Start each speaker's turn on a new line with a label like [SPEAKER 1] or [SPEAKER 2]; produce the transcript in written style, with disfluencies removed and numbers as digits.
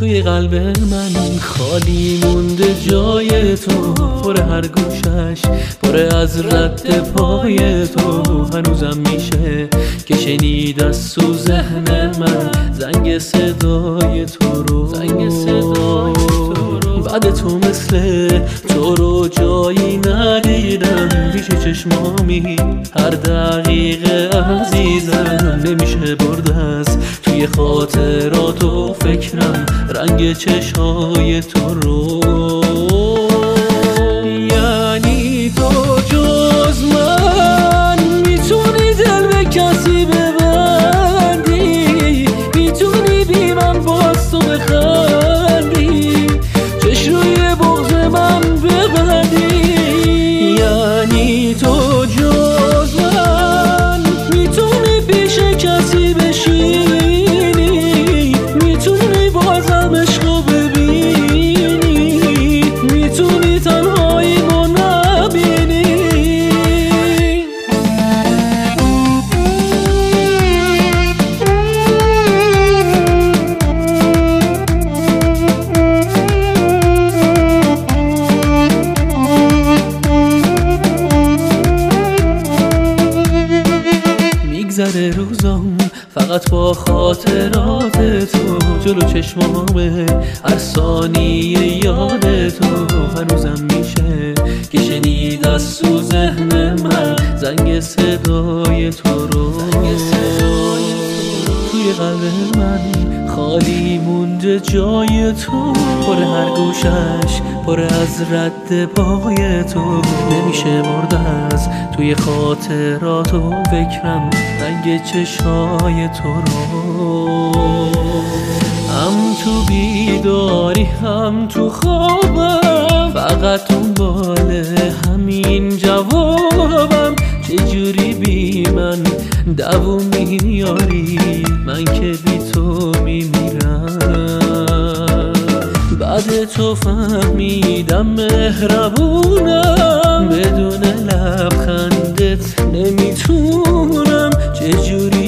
[SPEAKER 1] توی قلب من خالی مونده جای تو، پر هر گوشش پر از رد پای تو. هنوزم میشه که شنید از تو ذهن من زنگ صدای تو رو. بعد تو مثل تو رو جایی ندیدم پیش چشمامی هر دقیقه عزیزم. نمیشه برد از توی خاطرات و فکرم رنگ چشای تو رو. یعنی تو جز من میتونی دل به کسی ببندی، میتونی بی من باز تو بخندی، چش روی بغض من ببندی. یعنی تو جز من میتونی پیش کسی بشینی، میتونی بازم عشقو ببینی، میتونی تنهاییمو نبینی. میگذره روزام فقط با خاطرات تو، جلو چشمامه هر ثانیه یاد تو. هنوزم میشه که شنید از تو ذهن من زنگ صدای تو رو. توی قلب من خالی مونده جای تو، پر هر گوشش پر از رد پای تو. نمیشه مرد از توی خاطرات و فکرم رنگ چشای تو رو. هم تو بیداری هم تو خوابم فقط دنبال همین جوابم. چجوری بی من دووم میاری، من که بی تو میمیرم. بعد تو فهمیدم مهربونم، بدون لبخندت نمیتونم. چجوری